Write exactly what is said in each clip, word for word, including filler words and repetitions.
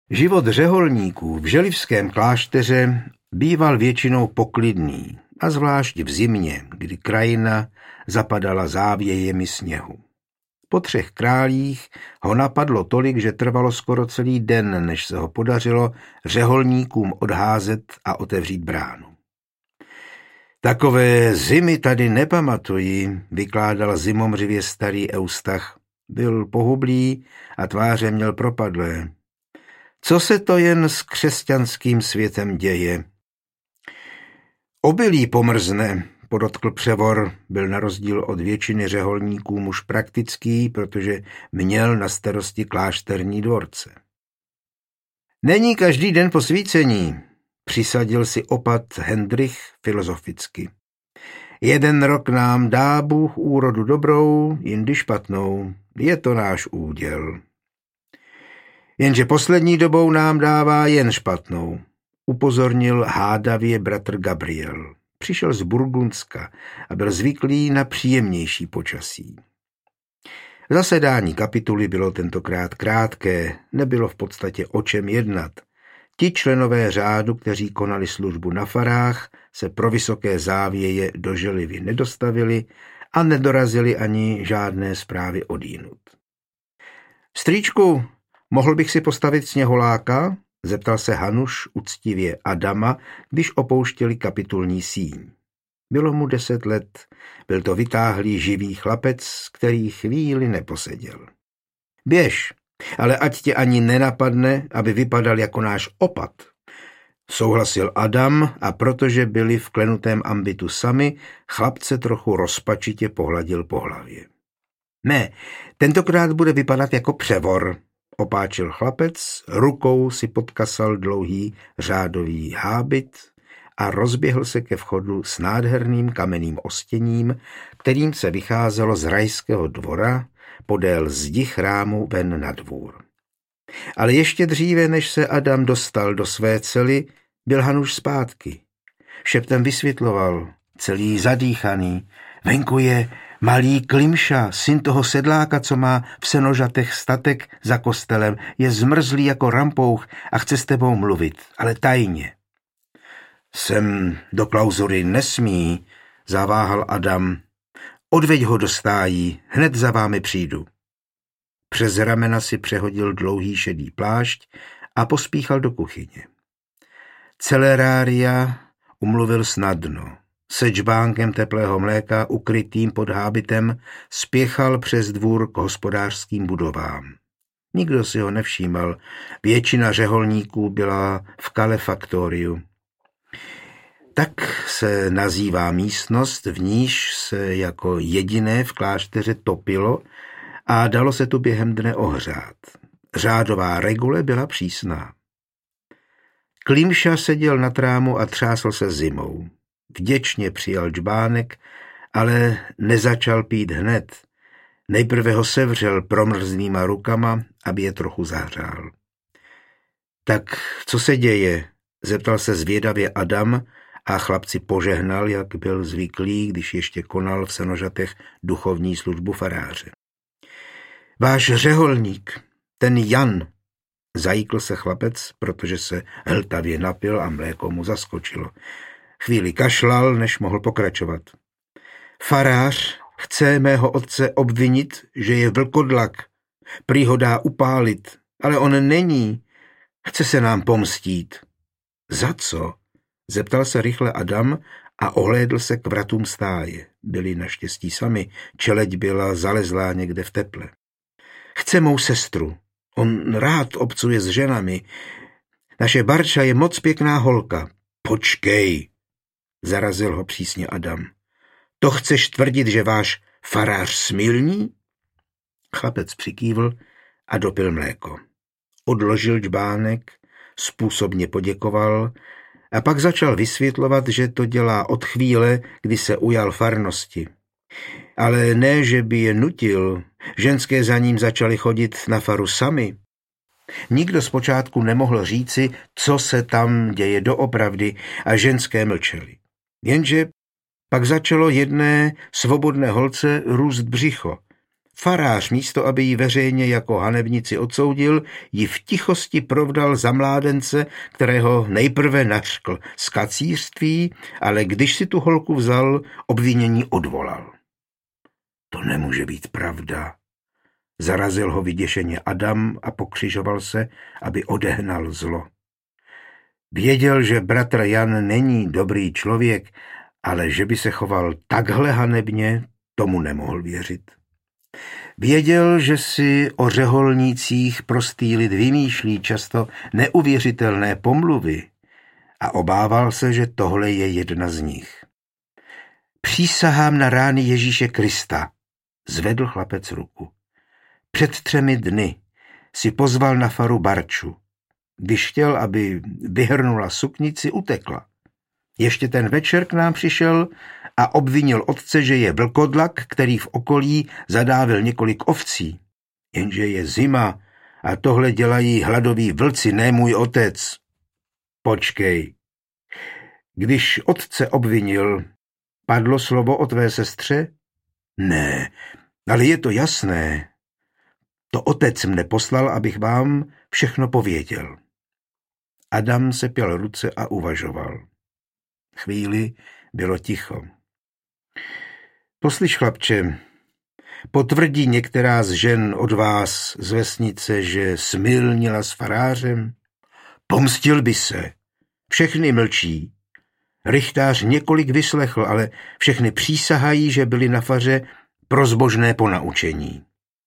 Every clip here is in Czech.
Život řeholníků v želivském klášteře býval většinou poklidný, a zvlášť v zimě, kdy krajina zapadala závějemi sněhu. Po třech králích ho napadlo tolik, že trvalo skoro celý den, než se ho podařilo řeholníkům odházet a otevřít bránu. Takové zimy tady nepamatuji, vykládal zimomřivě starý Eustach. Byl pohublý a tváře měl propadlé. Co se to jen s křesťanským světem děje? Obilí pomrzne, podotkl Převor, byl na rozdíl od většiny řeholníků muž praktický, protože měl na starosti klášterní dvorce. Není každý den posvícení, přisadil si opat Hendrich filozoficky. Jeden rok nám dá Bůh úrodu dobrou, jindy špatnou. Je to náš úděl. Jenže poslední dobou nám dává jen špatnou, upozornil hádavě bratr Gabriel. Přišel z Burgundska a byl zvyklý na příjemnější počasí. Zasedání kapituly bylo tentokrát krátké, nebylo v podstatě o čem jednat. Ti členové řádu, kteří konali službu na farách, se pro vysoké závěje do Želivy nedostavili a nedorazili ani žádné zprávy odjinud. Strýčku, mohl bych si postavit sněholáka? Zeptal se Hanuš uctivě Adama, když opouštěli kapitulní síň. Bylo mu deset let, byl to vytáhlý živý chlapec, který chvíli neposeděl. Běž, ale ať tě ani nenapadne, aby vypadal jako náš opat. Souhlasil Adam a protože byli v klenutém ambitu sami, chlapce trochu rozpačitě pohladil po hlavě. Ne, tentokrát bude vypadat jako Převor, opáčil chlapec, rukou si podkasal dlouhý řádový hábit a rozběhl se ke vchodu s nádherným kamenným ostěním, kterým se vycházelo z rajského dvora podél zdi chrámu ven na dvůr. Ale ještě dříve, než se Adam dostal do své cely, byl Hanuš zpátky. Šeptem vysvětloval, celý zadýchaný. Venku je malý Klimša, syn toho sedláka, co má v Senožatech statek za kostelem, je zmrzlý jako rampouch a chce s tebou mluvit, ale tajně. Sem do klauzury nesmí, zaváhal Adam. Odveď ho do stájí, hned za vámi přijdu. Přes ramena si přehodil dlouhý šedý plášť a pospíchal do kuchyně. Celerária umluvil snadno. Se džbánkem teplého mléka, ukrytým pod hábitem, spěchal přes dvůr k hospodářským budovám. Nikdo si ho nevšímal, většina řeholníků byla v kalefaktoriu. Tak se nazývá místnost, v níž se jako jediné v klášteře topilo a dalo se tu během dne ohřát. Řádová regule byla přísná. Klimša seděl na trámu a třásl se zimou. Vděčně přijal džbánek, ale nezačal pít hned. Nejprve ho sevřel promrznýma rukama, aby je trochu zahřál. Tak co se děje? Zeptal se zvědavě Adam a chlapci požehnal, jak byl zvyklý, když ještě konal v Senožatech duchovní službu faráře. Váš řeholník, ten Jan, zajíkl se chlapec, protože se hltavě napil a mléko mu zaskočilo. Chvíli kašlal, než mohl pokračovat. Farář chce mého otce obvinit, že je vlkodlak. Prý ho dá upálit, ale on není. Chce se nám pomstít. Za co? Zeptal se rychle Adam a ohlédl se k vratům stáje. Byli naštěstí sami, čeleď byla zalezlá někde v teple. Chce mou sestru. On rád obcuje s ženami. Naše Barča je moc pěkná holka. Počkej, zarazil ho přísně Adam. To chceš tvrdit, že váš farář smilní? Chlapec přikývl a dopil mléko. Odložil džbánek, způsobně poděkoval a pak začal vysvětlovat, že to dělá od chvíle, kdy se ujal farnosti. Ale ne, že by je nutil, ženské za ním začaly chodit na faru sami. Nikdo zpočátku nemohl říci, co se tam děje doopravdy, a ženské mlčely. Jenže pak začalo jedné svobodné holce růst břicho. Farář místo, aby ji veřejně jako hanebnici odsoudil, ji v tichosti provdal za mládence, kterého nejprve nařkl z kacířství, ale když si tu holku vzal, obvinění odvolal. To nemůže být pravda. Zarazil ho vyděšeně Adam a pokřižoval se, aby odehnal zlo. Věděl, že bratr Jan není dobrý člověk, ale že by se choval takhle hanebně, tomu nemohl věřit. Věděl, že si o řeholnících prostý lid vymýšlí často neuvěřitelné pomluvy a obával se, že tohle je jedna z nich. Přísahám na rány Ježíše Krista, zvedl chlapec ruku. Před třemi dny si pozval na faru Barču. Když chtěl, aby vyhrnula suknici, utekla. Ještě ten večer k nám přišel a obvinil otce, že je vlkodlak, který v okolí zadávil několik ovcí. Jenže je zima a tohle dělají hladoví vlci, ne můj otec. Počkej. Když otce obvinil, padlo slovo o tvé sestře? Ne, ale je to jasné. To otec mne poslal, abych vám všechno pověděl. Adam se pěl ruce a uvažoval. Chvíli bylo ticho. Poslyš, chlapče, potvrdí některá z žen od vás z vesnice, že smilnila s farářem? Pomstil by se. Všechny mlčí. Rychtář několik vyslechl, ale všechny přísahají, že byli na faře pro zbožné ponaučení.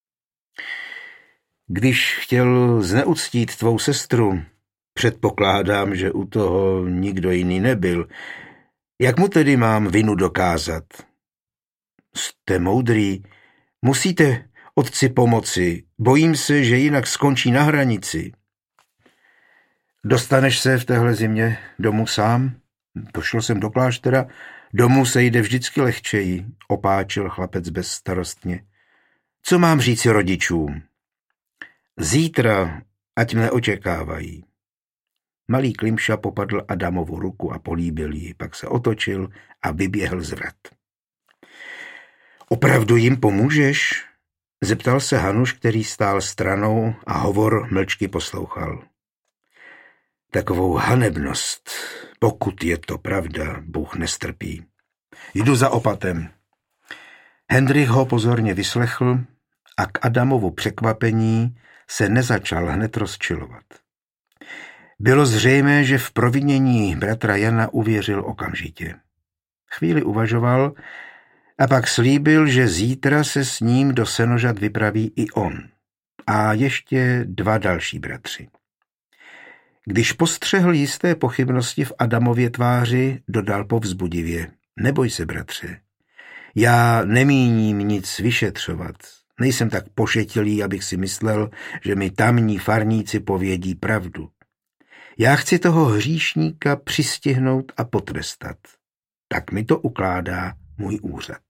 Když chtěl zneuctít tvou sestru, předpokládám, že u toho nikdo jiný nebyl. Jak mu tedy mám vinu dokázat? Jste moudrý, musíte otci pomoci. Bojím se, že jinak skončí na hranici. Dostaneš se v téhle zimě domů sám? Došel jsem do kláštera, domů se jde vždycky lehčeji, opáčil chlapec bezstarostně. Co mám říci rodičům? Zítra, ať mne očekávají. Malý Klimša popadl Adamovu ruku a políbil ji, pak se otočil a vyběhl z vrat. Opravdu jim pomůžeš? Zeptal se Hanuš, který stál stranou a hovor mlčky poslouchal. Takovou hanebnost, pokud je to pravda, Bůh nestrpí. Jdu za opatem. Hendrik ho pozorně vyslechl a k Adamovu překvapení se nezačal hned rozčilovat. Bylo zřejmé, že v provinění bratra Jana uvěřil okamžitě. Chvíli uvažoval a pak slíbil, že zítra se s ním do Senožat vypraví i on a ještě dva další bratři. Když postřehl jisté pochybnosti v Adamově tváři, dodal povzbudivě. Neboj se, bratře, já nemíním nic vyšetřovat. Nejsem tak pošetilý, abych si myslel, že mi tamní farníci povědí pravdu. Já chci toho hříšníka přistihnout a potrestat. Tak mi to ukládá můj úřad.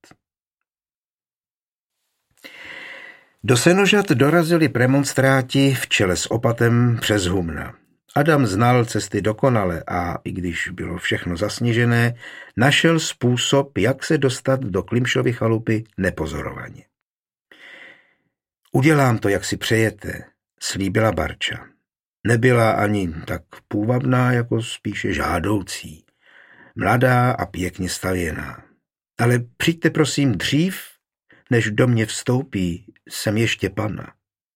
Do Senožat dorazili premonstráti v čele s opatem přes humna. Adam znal cesty dokonale a, i když bylo všechno zasněžené, našel způsob, jak se dostat do Klimšovy chalupy nepozorovaně. Udělám to, jak si přejete, slíbila Barča. Nebyla ani tak půvabná, jako spíše žádoucí. Mladá a pěkně stavěná. Ale přijďte prosím dřív, než do mě vstoupí, jsem ještě panna.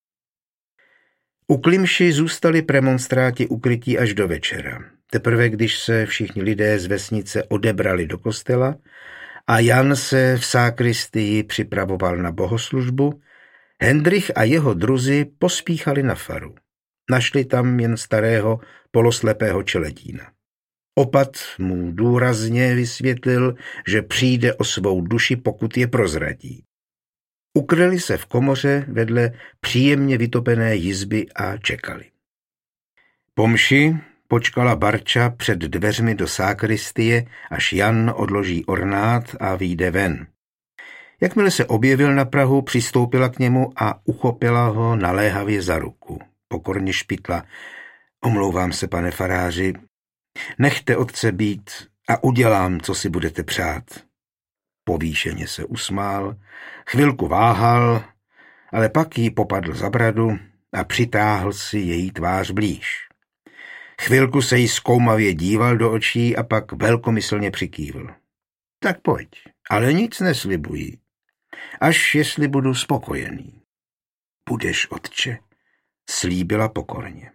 U Klimši zůstali premonstráti ukrytí až do večera. Teprve když se všichni lidé z vesnice odebrali do kostela a Jan se v sákristii připravoval na bohoslužbu, Hendrich a jeho druzi pospíchali na faru. Našli tam jen starého poloslepého čeledína. Opat mu důrazně vysvětlil, že přijde o svou duši, pokud je prozradí. Ukryli se v komoře vedle příjemně vytopené jizby a čekali. Po mši počkala Barča před dveřmi do sákristie, až Jan odloží ornát a vyjde ven. Jakmile se objevil na prahu, přistoupila k němu a uchopila ho naléhavě za ruku. Pokorně špitla. Omlouvám se, pane faráři, nechte otce být a udělám, co si budete přát. Povýšeně se usmál, chvilku váhal, ale pak jí popadl za bradu a přitáhl si její tvář blíž. Chvilku se jí zkoumavě díval do očí a pak velkomyslně přikývl. Tak pojď, ale nic neslibuji. Až jestli budu spokojený. Budeš, otče, slíbila pokorně.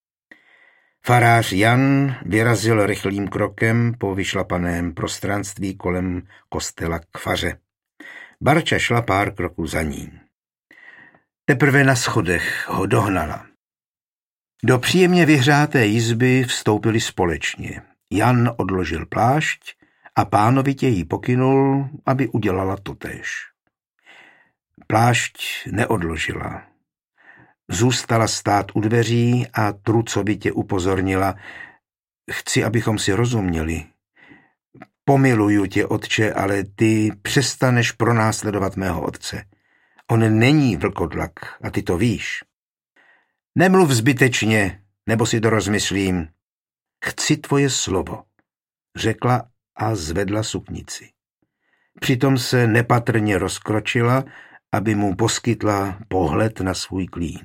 Farář Jan vyrazil rychlým krokem po vyšlapaném prostranství kolem kostela k faře. Barča šla pár kroků za ním. Teprve na schodech ho dohnala. Do příjemně vyhřáté jizby vstoupili společně. Jan odložil plášť a pánovitě jí pokynul, aby udělala totéž. Plášť neodložila. Zůstala stát u dveří a trucovitě upozornila. Chci, abychom si rozuměli. Pomiluju tě, otče, ale ty přestaneš pronásledovat mého otce. On není vlkodlak a ty to víš. Nemluv zbytečně, nebo si to rozmyslím. Chci tvoje slovo, řekla a zvedla suknici. Přitom se nepatrně rozkročila, aby mu poskytla pohled na svůj klín.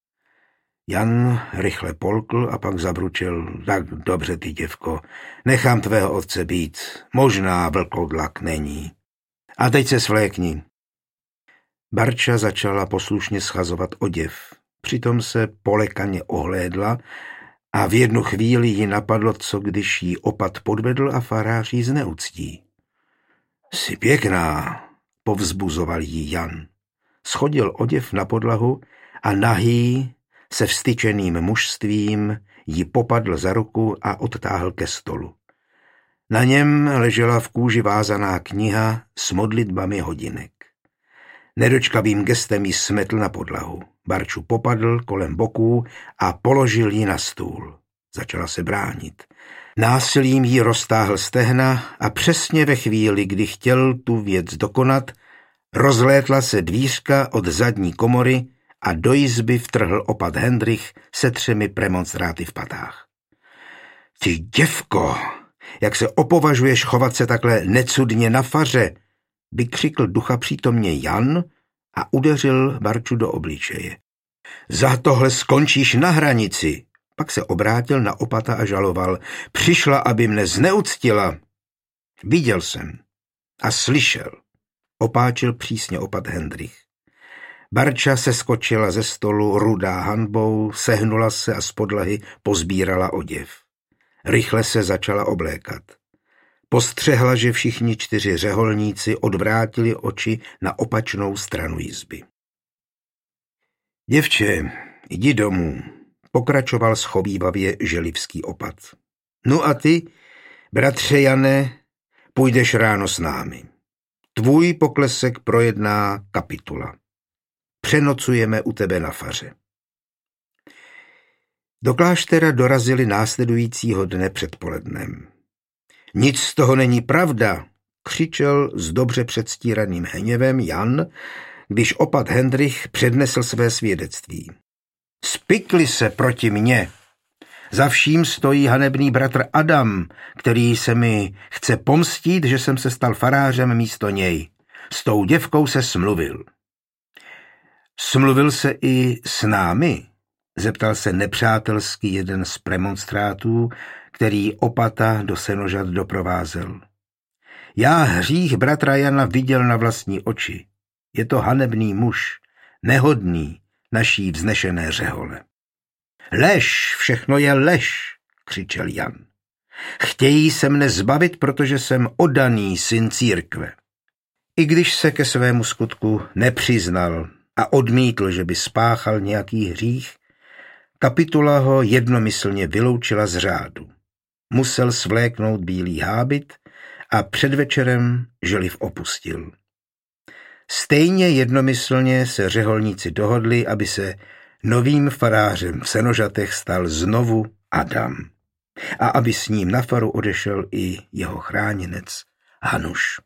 Jan rychle polkl a pak zabručil. Tak dobře, ty děvko, nechám tvého otce být. Možná vlkodlak není. A teď se svlékni. Barča začala poslušně schazovat oděv. Přitom se polekaně ohlédla a v jednu chvíli ji napadlo, co když jí opat podvedl a farář jí zneuctí. Jsi pěkná, povzbuzoval jí Jan. Schodil oděv na podlahu a nahý se vstyčeným mužstvím ji popadl za ruku a odtáhl ke stolu. Na něm ležela v kůži vázaná kniha s modlitbami hodinek. Nedočkavým gestem ji smetl na podlahu. Barču popadl kolem boků a položil ji na stůl. Začala se bránit. Násilím jí roztáhl stehna a přesně ve chvíli, kdy chtěl tu věc dokonat, rozlétla se dvířka od zadní komory a do jizby vtrhl opat Hendrich se třemi premonstráty v patách. Ty děvko, jak se opovažuješ chovat se takhle necudně na faře, vykřikl ducha přítomně Jan a udeřil Barču do obličeje. Za tohle skončíš na hranici. Pak se obrátil na opata a žaloval. Přišla, aby mne zneuctila. Viděl jsem a slyšel, opáčil přísně opat Hendrich. Barča se skočila ze stolu rudá hanbou, sehnula se a z podlahy pozbírala oděv. Rychle se začala oblékat. Postřehla, že všichni čtyři řeholníci odvrátili oči na opačnou stranu jizby. Děvče, jdi domů, pokračoval schovívavě želivský opat. No a ty, bratře Jane, půjdeš ráno s námi. Tvůj poklesek projedná kapitula. Přenocujeme u tebe na faře. Do kláštera dorazili následujícího dne předpolednem. Nic z toho není pravda, křičel s dobře předstíraným hněvem Jan, když opat Hendrich přednesl své svědectví. Spikli se proti mně. Za vším stojí hanebný bratr Adam, který se mi chce pomstít, že jsem se stal farářem místo něj. S tou děvkou se smluvil. Smluvil se i s námi? Zeptal se nepřátelský jeden z premonstrátů, který opata do Senožad doprovázel. Já hřích bratra Jana viděl na vlastní oči. Je to hanebný muž, nehodný naší vznešené řehole. Lež, všechno je lež, křičel Jan. Chtějí se mne zbavit, protože jsem oddaný syn církve. I když se ke svému skutku nepřiznal a odmítl, že by spáchal nějaký hřích, kapitula ho jednomyslně vyloučila z řádu. Musel svléknout bílý hábit a před večerem želiv opustil. Stejně jednomyslně se řeholníci dohodli, aby se novým farářem v Senožatech stal znovu Adam a aby s ním na faru odešel i jeho chráněnec Hanuš.